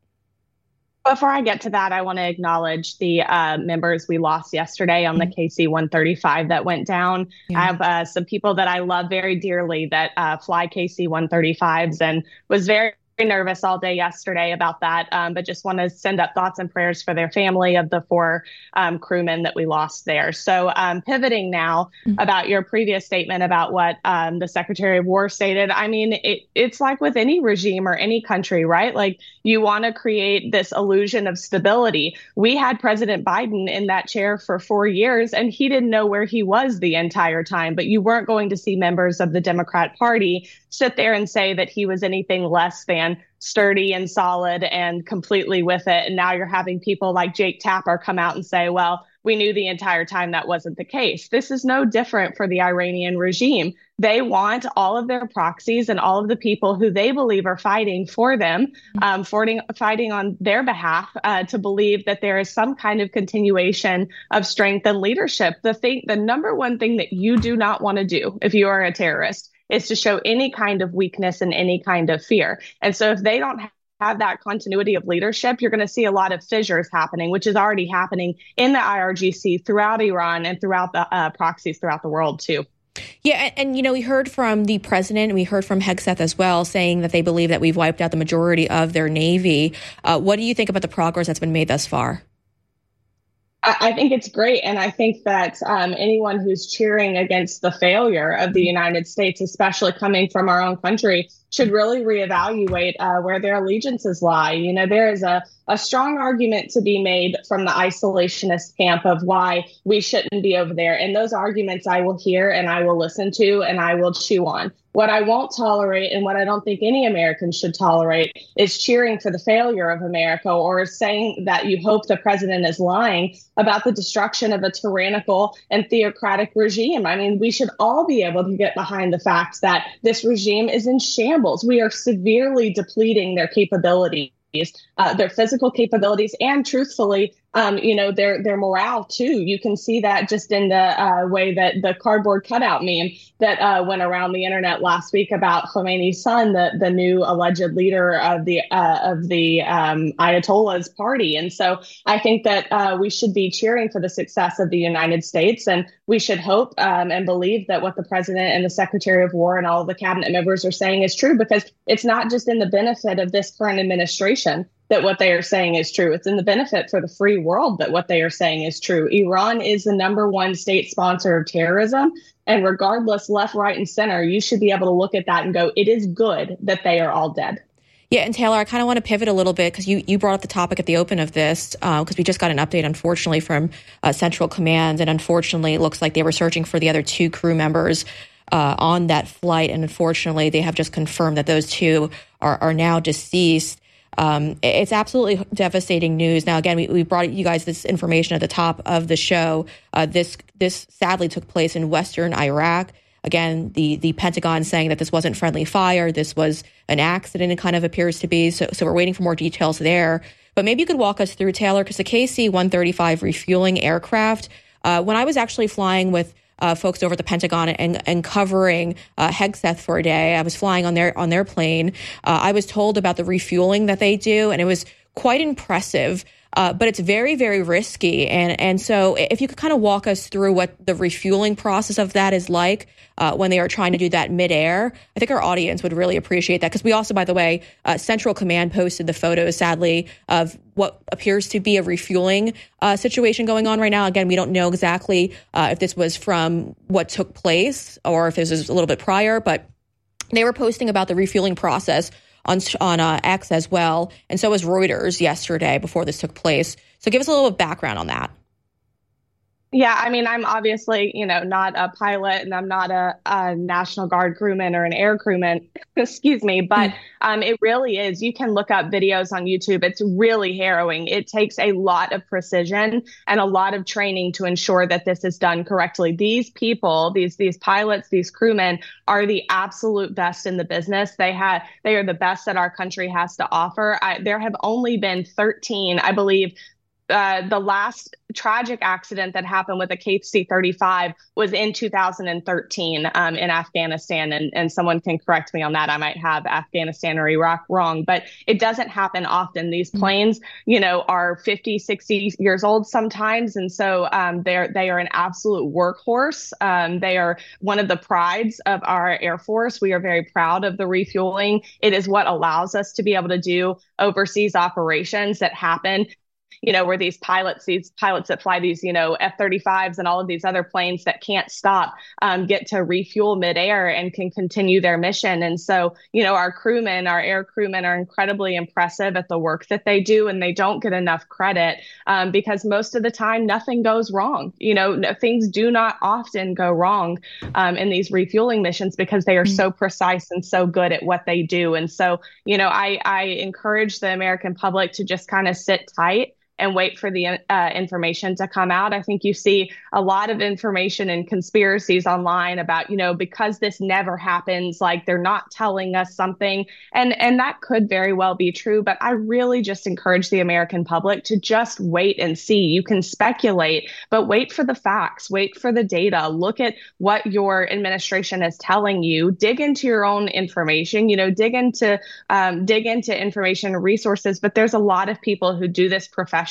Before I get to that, I want to acknowledge the members we lost yesterday on the KC-135 that went down. Yeah. I have some people that I love very dearly that fly KC-135s and was very nervous all day yesterday about that, but just want to send up thoughts and prayers for their family of the 4 crewmen that we lost there. So pivoting now about your previous statement about what the Secretary of War stated, I mean, it's like with any regime or any country, right? Like you want to create this illusion of stability. We had President Biden in that chair for 4 years and he didn't know where he was the entire time, but you weren't going to see members of the Democrat Party sit there and say that he was anything less than sturdy and solid and completely with it. And now you're having people like Jake Tapper come out and say, well, we knew the entire time that wasn't the case. This is no different for the Iranian regime. They want all of their proxies and all of the people who they believe are fighting for them, fighting on their behalf, to believe that there is some kind of continuation of strength and leadership. The number one thing that you do not want to do if you are a terrorist is to show any kind of weakness and any kind of fear. And so if they don't have that continuity of leadership, you're going to see a lot of fissures happening, which is already happening in the IRGC, throughout Iran, and throughout the proxies throughout the world, too. Yeah, and you know, we heard from the president, and we heard from Hegseth as well, saying that they believe that we've wiped out the majority of their Navy. What do you think about the progress that's been made thus far? I think it's great. And I think that anyone who's cheering against the failure of the United States, especially coming from our own country, should really reevaluate where their allegiances lie. You know, there is a strong argument to be made from the isolationist camp of why we shouldn't be over there. And those arguments I will hear and I will listen to and I will chew on. What I won't tolerate and what I don't think any American should tolerate is cheering for the failure of America or saying that you hope the president is lying about the destruction of a tyrannical and theocratic regime. I mean, we should all be able to get behind the fact that this regime is in shambles. We are severely depleting their capabilities. Their physical capabilities and truthfully, their morale, too. You can see that just in the way that the cardboard cutout meme that went around the internet last week about Khomeini's son, the new alleged leader of the Ayatollah's party. And so I think that we should be cheering for the success of the United States. And we should hope and believe that what the president and the Secretary of War and all of the cabinet members are saying is true, because it's not just in the benefit of this current administration that what they are saying is true. It's in the benefit for the free world that what they are saying is true. Iran is the #1 state sponsor of terrorism. And regardless, left, right, and center, you should be able to look at that and go, it is good that they are all dead. Yeah, and Taylor, I kind of want to pivot a little bit because you brought up the topic at the open of this because we just got an update, unfortunately, from Central Command. And unfortunately, it looks like they were searching for the other 2 crew members on that flight. And unfortunately, they have just confirmed that those 2 are now deceased. It's absolutely devastating news. Now, again, we brought you guys this information at the top of the show. This sadly took place in western Iraq. Again, the Pentagon saying that this wasn't friendly fire. This was an accident, it kind of appears to be. So we're waiting for more details there. But maybe you could walk us through, Taylor, because the KC-135 refueling aircraft, when I was actually flying with folks over at the Pentagon and covering Hegseth for a day, I was flying on their plane. I was told about the refueling that they do, and it was quite impressive. But it's very, very risky. And so if you could kind of walk us through what the refueling process of that is like when they are trying to do that midair, I think our audience would really appreciate that. Because we also, by the way, Central Command posted the photos, sadly, of what appears to be a refueling situation going on right now. Again, we don't know exactly if this was from what took place or if this was a little bit prior, but they were posting about the refueling process on X as well, and so was Reuters yesterday before this took place. So give us a little background on that. Yeah, I mean, I'm obviously, not a pilot and I'm not a National Guard crewman or an air crewman, excuse me, but it really is. You can look up videos on YouTube. It's really harrowing. It takes a lot of precision and a lot of training to ensure that this is done correctly. These people, these pilots, these crewmen are the absolute best in the business. They are the best that our country has to offer. There have only been 13, I believe. The last tragic accident that happened with a KC-35 was in 2013 in Afghanistan. And someone can correct me on that. I might have Afghanistan or Iraq wrong, but it doesn't happen often. These planes, are 50, 60 years old sometimes. And so they are an absolute workhorse. They are one of the prides of our Air Force. We are very proud of the refueling. It is what allows us to be able to do overseas operations that happen where these pilots that fly these, F-35s and all of these other planes that can't stop get to refuel midair and can continue their mission. And so, our air crewmen are incredibly impressive at the work that they do, and they don't get enough credit because most of the time nothing goes wrong. Things do not often go wrong in these refueling missions because they are so precise and so good at what they do. And so, I encourage the American public to just kind of sit tight and wait for the information to come out. I think you see a lot of information and conspiracies online about, because this never happens, like they're not telling us something. And that could very well be true. But I really just encourage the American public to just wait and see. You can speculate, but wait for the facts, wait for the data, look at what your administration is telling you, dig into your own information, dig into information and resources. But there's a lot of people who do this professionally,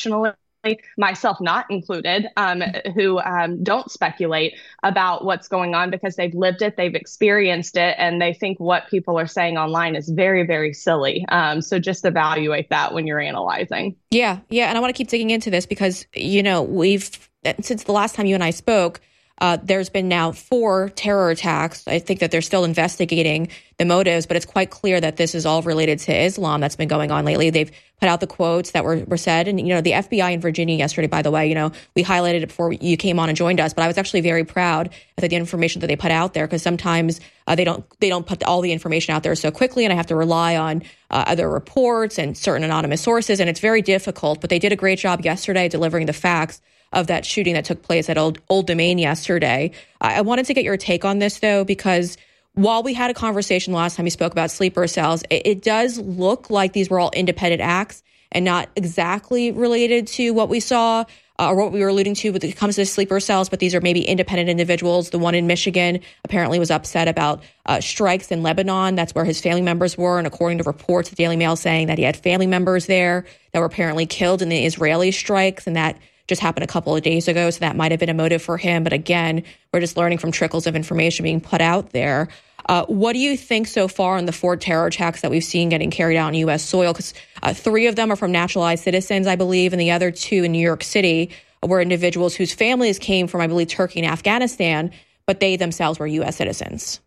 myself not included, who don't speculate about what's going on because they've lived it, they've experienced it, and they think what people are saying online is very, very silly. So just evaluate that when you're analyzing. Yeah. And I want to keep digging into this because, we've, since the last time you and I spoke, there's been now 4 terror attacks. I think that they're still investigating the motives, but it's quite clear that this is all related to Islam that's been going on lately. They've put out the quotes that were said. And, the FBI in Virginia yesterday, by the way, we highlighted it before you came on and joined us, but I was actually very proud of the information that they put out there because sometimes they don't put all the information out there so quickly, and I have to rely on other reports and certain anonymous sources, and it's very difficult, but they did a great job yesterday delivering the facts of that shooting that took place at Old Domain yesterday. I wanted to get your take on this, though, because while we had a conversation last time we spoke about sleeper cells, it does look like these were all independent acts and not exactly related to what we saw or what we were alluding to when it comes to sleeper cells, but these are maybe independent individuals. The one in Michigan apparently was upset about strikes in Lebanon. That's where his family members were. And according to reports, the Daily Mail saying that he had family members there that were apparently killed in the Israeli strikes, and that just happened a couple of days ago. So that might have been a motive for him. But again, we're just learning from trickles of information being put out there. What do you think so far on the 4 terror attacks that we've seen getting carried out on U.S. soil? Because 3 of them are from naturalized citizens, I believe, and the other 2 in New York City were individuals whose families came from, I believe, Turkey and Afghanistan, but they themselves were U.S. citizens.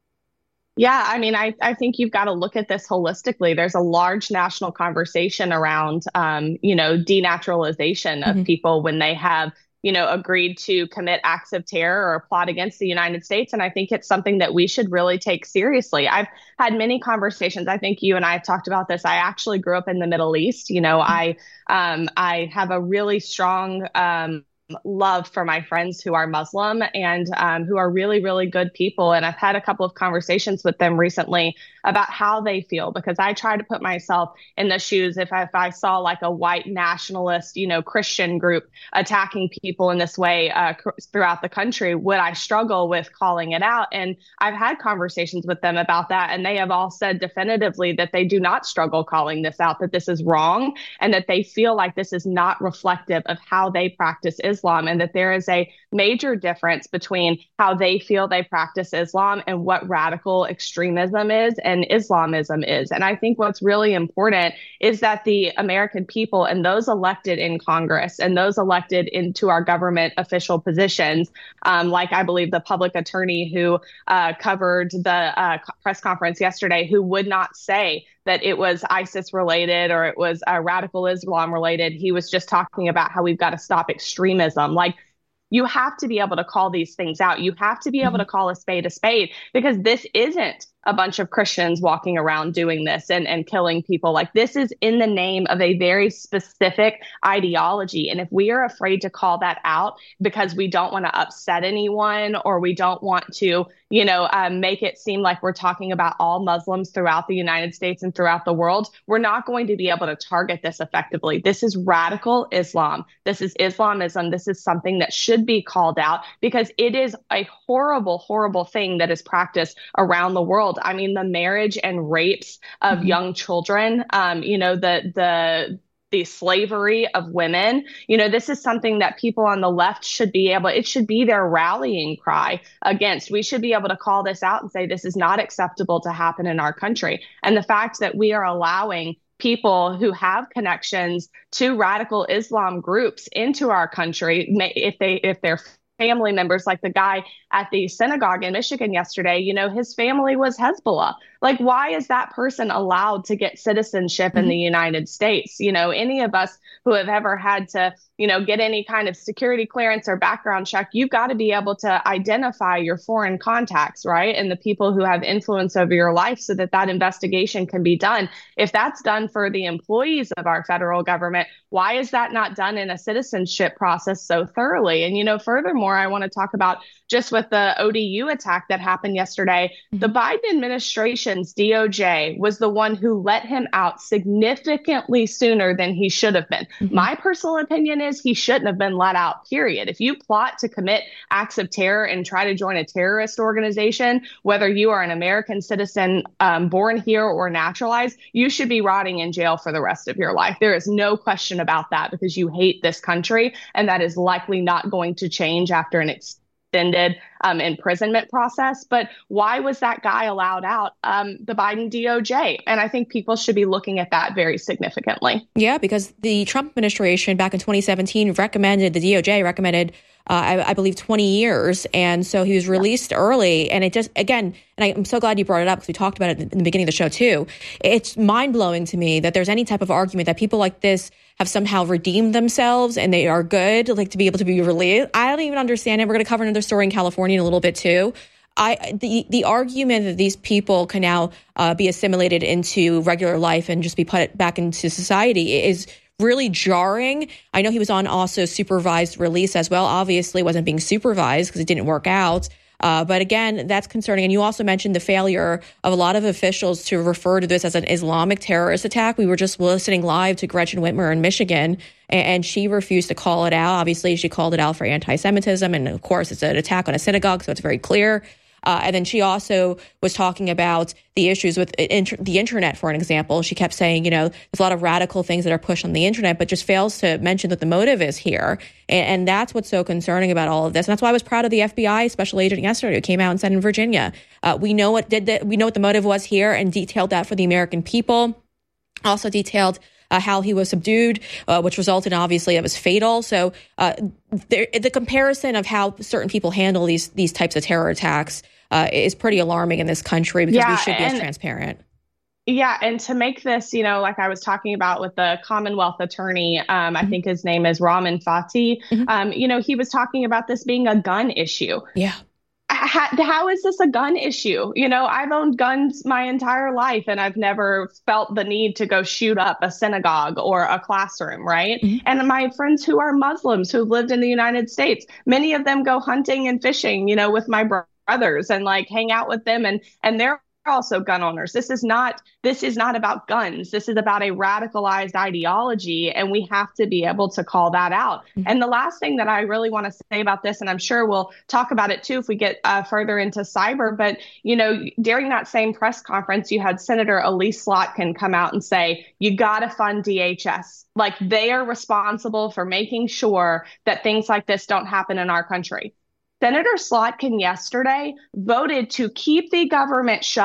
Yeah, I mean, I think you've got to look at this holistically. There's a large national conversation around, denaturalization of people when they have, agreed to commit acts of terror or plot against the United States. And I think it's something that we should really take seriously. I've had many conversations. I think you and I have talked about this. I actually grew up in the Middle East. I have a really strong love for my friends who are Muslim and who are really, really good people. And I've had a couple of conversations with them recently about how they feel, because I try to put myself in the shoes. If I saw like a white nationalist, Christian group attacking people in this way throughout the country, would I struggle with calling it out? And I've had conversations with them about that. And they have all said definitively that they do not struggle calling this out, that this is wrong, and that they feel like this is not reflective of how they practice Islam, and that there is a major difference between how they feel they practice Islam and what radical extremism is and Islamism is. And I think what's really important is that the American people and those elected in Congress and those elected into our government official positions, like I believe the public attorney who covered the press conference yesterday, who would not say that it was ISIS related or it was radical Islam related. He was just talking about how we've got to stop extremism. Like, You have to be able to call these things out. You have to be able to call a spade, because this isn't a bunch of Christians walking around doing this and killing people. Like, this is in the name of a very specific ideology. And if we are afraid to call that out because we don't want to upset anyone, or we don't want to, make it seem like we're talking about all Muslims throughout the United States and throughout the world, we're not going to be able to target this effectively. This is radical Islam. This is Islamism. This is something that should be called out, because it is a horrible, horrible thing that is practiced around the world. I mean, the marriage and rapes of young children, the slavery of women, this is something that people on the left it should be their rallying cry against. We should be able to call this out and say, this is not acceptable to happen in our country. And the fact that we are allowing people who have connections to radical Islam groups into our country, if they're family members, like the guy at the synagogue in Michigan yesterday, his family was Hezbollah. Like, why is that person allowed to get citizenship in the United States? Any of us who have ever had to, get any kind of security clearance or background check, you've got to be able to identify your foreign contacts, right? And the people who have influence over your life, so that investigation can be done. If that's done for the employees of our federal government, why is that not done in a citizenship process so thoroughly? And, furthermore, I want to talk about just with the ODU attack that happened yesterday, the Biden administration's DOJ was the one who let him out significantly sooner than he should have been. My personal opinion is he shouldn't have been let out, period. If you plot to commit acts of terror and try to join a terrorist organization, whether you are an American citizen born here or naturalized, you should be rotting in jail for the rest of your life. There is no question about that, because you hate this country, and that is likely not going to change after an extended imprisonment process. But why was that guy allowed out, the Biden DOJ? And I think people should be looking at that very significantly. Yeah, because the Trump administration back in 2017 recommended, the DOJ recommended, I believe, 20 years. And so he was released early. And it just, again, and I'm so glad you brought it up, because we talked about it in the beginning of the show too. It's mind-blowing to me that there's any type of argument that people like this have somehow redeemed themselves and they are good, like, to be able to be released. I don't even understand it. We're going to cover another story in California in a little bit too. The argument that these people can now be assimilated into regular life and just be put back into society is really jarring. I know he was on also supervised release as well. Obviously wasn't being supervised because it didn't work out. But again, that's concerning. And you also mentioned the failure of a lot of officials to refer to this as an Islamic terrorist attack. We were just listening live to Gretchen Whitmer in Michigan, and she refused to call it out. Obviously, she called it out for anti-Semitism. And of course, it's an attack on a synagogue, so it's very clear. And then she also was talking about the issues with the internet, for an example. She kept saying, there's a lot of radical things that are pushed on the internet, but just fails to mention that the motive is here. And that's what's so concerning about all of this. And that's why I was proud of the FBI special agent yesterday who came out and said in Virginia, we know what the motive was here, and detailed that for the American people. Also detailed how he was subdued, which resulted, obviously, it was fatal. So the comparison of how certain people handle these types of terror attacks is pretty alarming in this country, because we should be as transparent. Yeah. And to make this, like I was talking about with the Commonwealth attorney, I think his name is Ramin Fati, he was talking about this being a gun issue. Yeah. How is this a gun issue? I've owned guns my entire life, and I've never felt the need to go shoot up a synagogue or a classroom, right? And my friends who are Muslims who lived in the United States, many of them go hunting and fishing, with my brothers, and like hang out with them, and they're also gun owners. This is not about guns. This is about a radicalized ideology, and we have to be able to call that out. And the last thing that I really want to say about this, and I'm sure we'll talk about it too if we get further into cyber, but during that same press conference, you had Senator Elise Slotkin come out and say, you got to fund DHS. Like, they are responsible for making sure that things like this don't happen in our country. Senator Slotkin yesterday voted to keep the government shut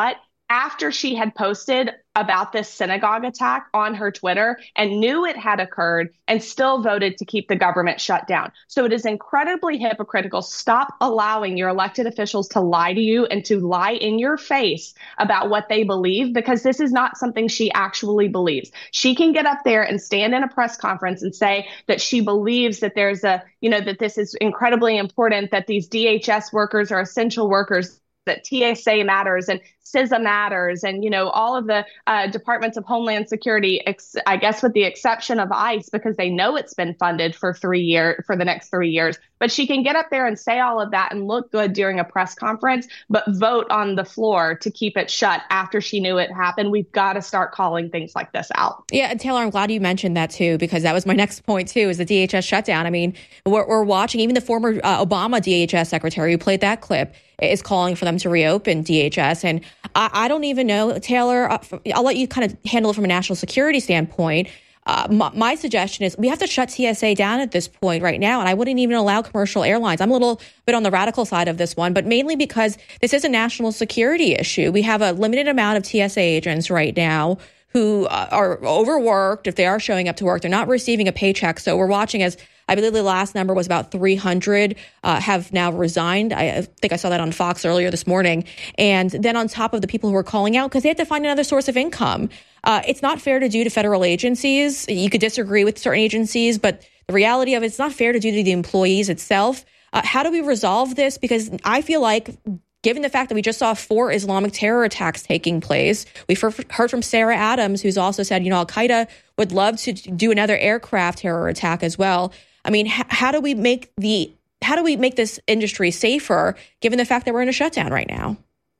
after she had posted about this synagogue attack on her Twitter and knew it had occurred and still voted to keep the government shut down. So it is incredibly hypocritical. Stop allowing your elected officials to lie to you and to lie in your face about what they believe, because this is not something she actually believes. She can get up there and stand in a press conference and say that she believes that there's that this is incredibly important, that these DHS workers are essential workers, that TSA matters and CISA matters, and, all of the departments of Homeland Security, I guess with the exception of ICE, because they know it's been funded for the next 3 years. But she can get up there and say all of that and look good during a press conference, but vote on the floor to keep it shut after she knew it happened. We've got to start calling things like this out. Yeah, and Taylor, I'm glad you mentioned that too, because that was my next point too, is the DHS shutdown. I mean, we're watching, even the former Obama DHS secretary who played that clip is calling for them to reopen DHS. And I don't even know, Taylor, I'll let you kind of handle it from a national security standpoint. My suggestion is we have to shut TSA down at this point right now, and I wouldn't even allow commercial airlines. I'm a little bit on the radical side of this one, but mainly because this is a national security issue. We have a limited amount of TSA agents right now who are overworked. If they are showing up to work, they're not receiving a paycheck. So we're watching as, I believe the last number was about 300 have now resigned. I think I saw that on Fox earlier this morning. And then on top of the people who are calling out because they had to find another source of income. It's not fair to do to federal agencies. You could disagree with certain agencies, but the reality of it's not fair to do to the employees itself. How do we resolve this? Because I feel like, given the fact that we just saw 4 Islamic terror attacks taking place, we've heard from Sarah Adams, who's also said, Al-Qaeda would love to do another aircraft terror attack as well. I mean, how do we make this industry safer, given the fact that we're in a shutdown right now?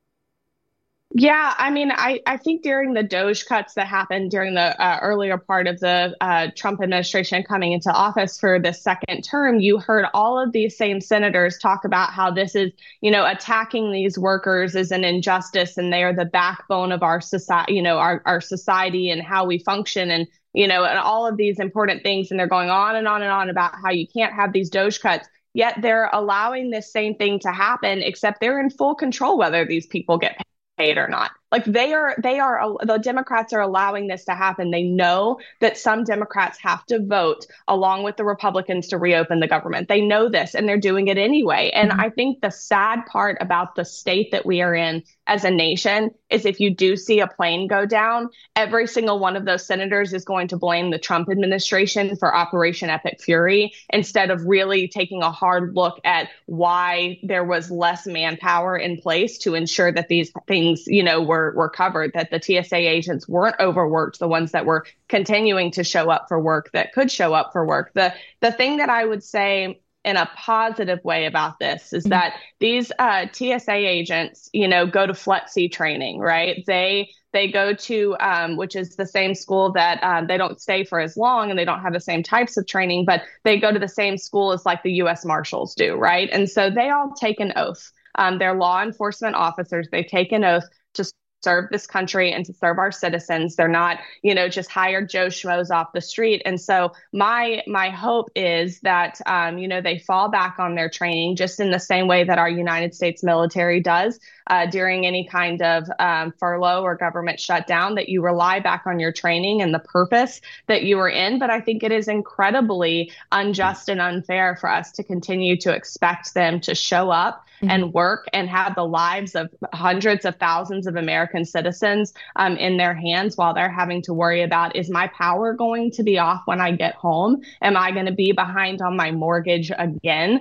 Yeah, I mean, I think during the DOGE cuts that happened during the earlier part of the Trump administration coming into office for the second term, you heard all of these same senators talk about how this is, attacking these workers is an injustice, and they are the backbone of our society, our society and how we function, and and all of these important things. And they're going on and on and on about how you can't have these DOGE cuts. Yet they're allowing this same thing to happen, except they're in full control whether these people get paid or not. Like the Democrats are allowing this to happen. They know that some Democrats have to vote along with the Republicans to reopen the government. They know this, and they're doing it anyway. And I think the sad part about the state that we are in as a nation is if you do see a plane go down, every single one of those senators is going to blame the Trump administration for Operation Epic Fury, instead of really taking a hard look at why there was less manpower in place to ensure that these things, were covered, that the TSA agents weren't overworked, the ones that were continuing to show up for work, that could show up for work. The thing that I would say in a positive way about this is that these TSA agents, go to FLETC training, right? They go to, which is the same school that they don't stay for as long, and they don't have the same types of training, but they go to the same school as like the U.S. Marshals do, right? And so they all take an oath. They're law enforcement officers. They take an oath to serve this country and to serve our citizens. They're not, just hired Joe Schmoes off the street. And so my hope is that, they fall back on their training just in the same way that our United States military does during any kind of furlough or government shutdown, that you rely back on your training and the purpose that you were in. But I think it is incredibly unjust and unfair for us to continue to expect them to show up and work and have the lives of hundreds of thousands of American citizens in their hands, while they're having to worry about, is my power going to be off when I get home? Am I going to be behind on my mortgage again?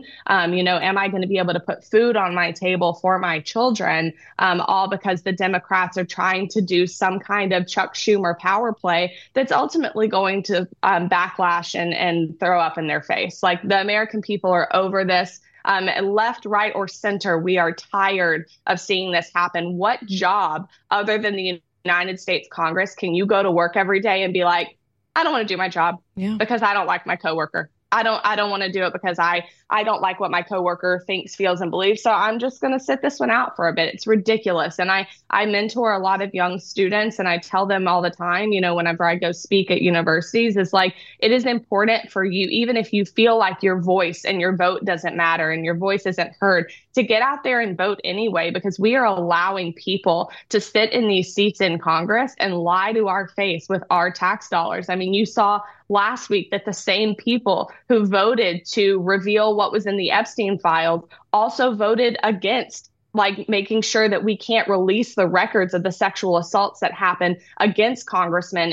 Am I going to be able to put food on my table for my children? All because the Democrats are trying to do some kind of Chuck Schumer power play that's ultimately going to backlash and throw up in their face. Like, the American people are over this. Left, right, or center, we are tired of seeing this happen. What job other than the United States Congress can you go to work every day and be like, I don't want to do my job because I don't like my coworker? I don't want to do it because I don't like what my coworker thinks, feels, and believes. So I'm just going to sit this one out for a bit. It's ridiculous. And I mentor a lot of young students, and I tell them all the time, whenever I go speak at universities, is like, it is important for you, even if you feel like your voice and your vote doesn't matter and your voice isn't heard, to get out there and vote anyway, because we are allowing people to sit in these seats in Congress and lie to our face with our tax dollars. I mean, you saw last week that the same people who voted to reveal what was in the Epstein files also voted against making sure that we can't release the records of the sexual assaults that happen against congressmen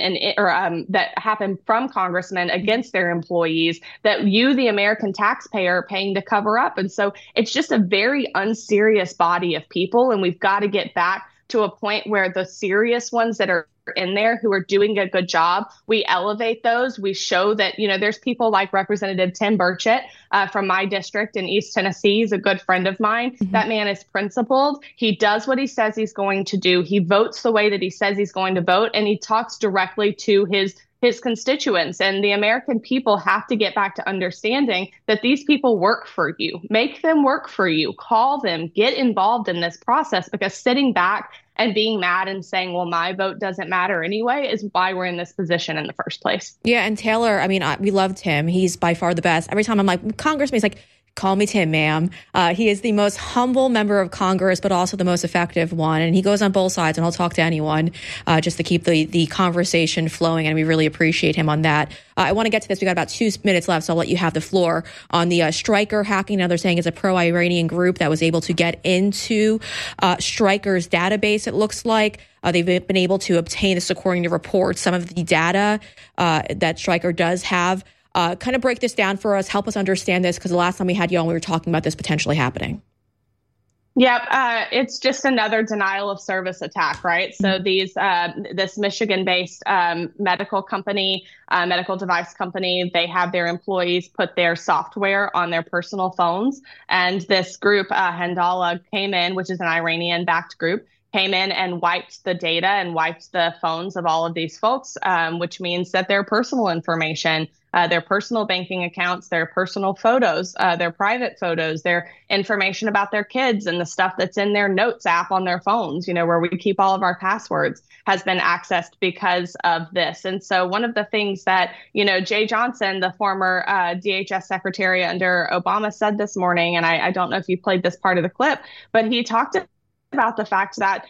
that happen from congressmen against their employees, that you, the American taxpayer, are paying to cover up. And so it's just a very unserious body of people. And we've got to get back to a point where the serious ones that are in there who are doing a good job, we elevate those. We show that, there's people like Representative Tim Burchett from my district in East Tennessee. He's a good friend of mine. Mm-hmm. That man is principled. He does what he says he's going to do. He votes the way that he says he's going to vote, and he talks directly to his constituents. And the American people have to get back to understanding that these people work for you. Make them work for you. Call them. Get involved in this process, because sitting back and being mad and saying, well, my vote doesn't matter anyway, is why we're in this position in the first place. Yeah. And Taylor, we love Tim. He's by far the best. Every time I'm like, Congressman, he's like, call me Tim, ma'am. He is the most humble member of Congress, but also the most effective one. And he goes on both sides, and he'll talk to anyone just to keep the conversation flowing. And we really appreciate him on that. I want to get to this. We got about 2 minutes left, so I'll let you have the floor on the Stryker hacking. Now they're saying it's a pro-Iranian group that was able to get into Stryker's database, it looks like. They've been able to obtain, this according to reports, some of the data that Stryker does have. Kind of break this down for us, help us understand this, because the last time we had you on, we were talking about this potentially happening. Yep. It's just another denial of service attack, right? So this Michigan-based medical device company, they have their employees put their software on their personal phones. And this group, Hendala, came in, which is an Iranian-backed group, came in and wiped the data and wiped the phones of all of these folks, which means that their personal information, their personal banking accounts, their personal photos, their private photos, their information about their kids, and the stuff that's in their notes app on their phones, where we keep all of our passwords, has been accessed because of this. And so one of the things that, Jay Johnson, the former DHS secretary under Obama, said this morning, and I don't know if you played this part of the clip, but he talked about the fact that,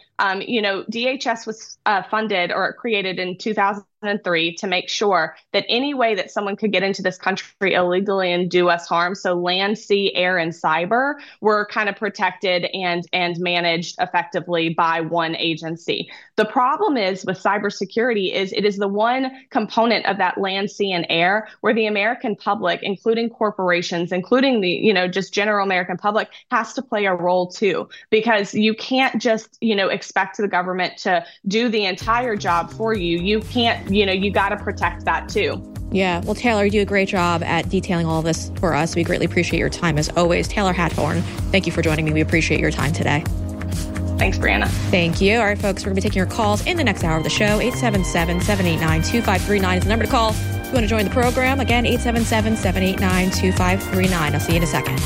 DHS was funded or created in 2003 to make sure that any way that someone could get into this country illegally and do us harm, so land, sea, air, and cyber, were kind of protected and managed effectively by one agency. The problem is with cybersecurity is it is the one component of that land, sea, and air where the American public, including corporations, including the, just general American public, has to play a role too, because you can't just, expect the government to do the entire job for you. You can't, you got to protect that too. Yeah. Well, Taylor, you do a great job at detailing all of this for us. We greatly appreciate your time as always. Taylor Hathorn, thank you for joining me. We appreciate your time today. Thanks, Brianna. Thank you. All right, folks, we're going to be taking your calls in the next hour of the show. 877-789-2539 is the number to call if you want to join the program. Again, 877-789-2539. I'll see you in a second.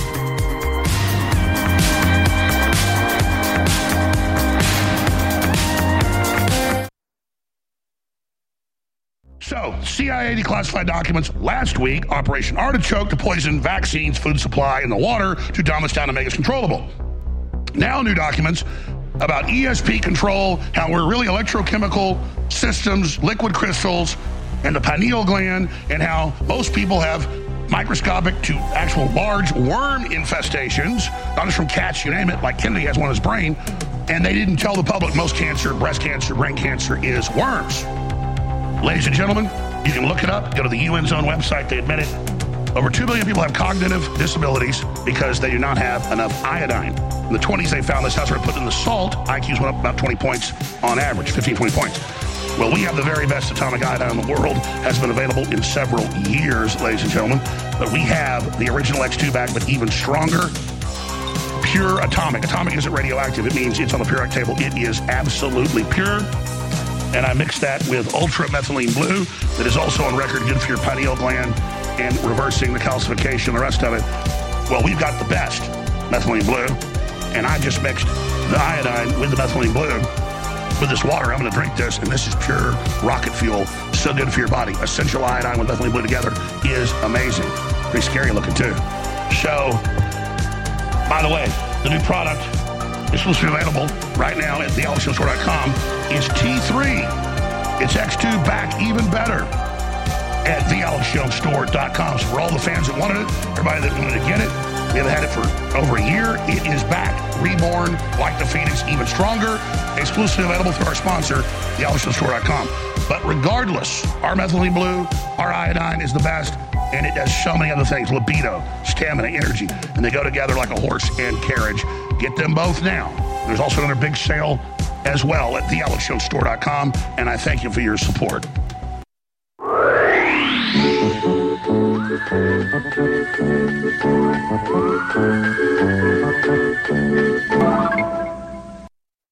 So, CIA declassified documents last week, Operation Artichoke to poison vaccines, food supply, and the water to dumb us down and make us controllable. Now new documents about ESP control, how we're really electrochemical systems, liquid crystals, and the pineal gland, and how most people have microscopic to actual large worm infestations, not just from cats, you name it, like Kennedy has one in his brain, and they didn't tell the public most cancer, breast cancer, brain cancer is worms. Ladies and gentlemen, you can look it up. Go to the UN's own website. They admit it. Over 2 billion people have cognitive disabilities because they do not have enough iodine. In the 20s, they found this. That's where they put in the salt. IQs went up about 20 points on average, 15, 20 points. Well, we have the very best atomic iodine in the world. Has been available in several years, ladies and gentlemen. But we have the original X2 back, but even stronger. Pure atomic. Atomic isn't radioactive. It means it's on the periodic table. It is absolutely pure. And I mixed that with ultra methylene blue that is also on record good for your pineal gland and reversing the calcification and the rest of it. Well, we've got the best methylene blue, and I just mixed the iodine with the methylene blue with this water. I'm going to drink this, and this is pure rocket fuel. So good for your body. Essential iodine with methylene blue together is amazing. Pretty scary looking, too. So, by the way, the new product exclusively available right now at thealexjonesstore.com is T3. It's X2 back even better at thealexjonesstore.com. So for all the fans that wanted it, everybody that wanted to get it, we have had it for over a year. It is back, reborn like the Phoenix, even stronger. Exclusively available through our sponsor, thealexjonesstore.com. But regardless, our methylene blue, our iodine is the best, and it does so many other things: libido, stamina, energy, and they go together like a horse and carriage. Get them both now. There's also another big sale as well at thealexjonesstore.com, and I thank you for your support.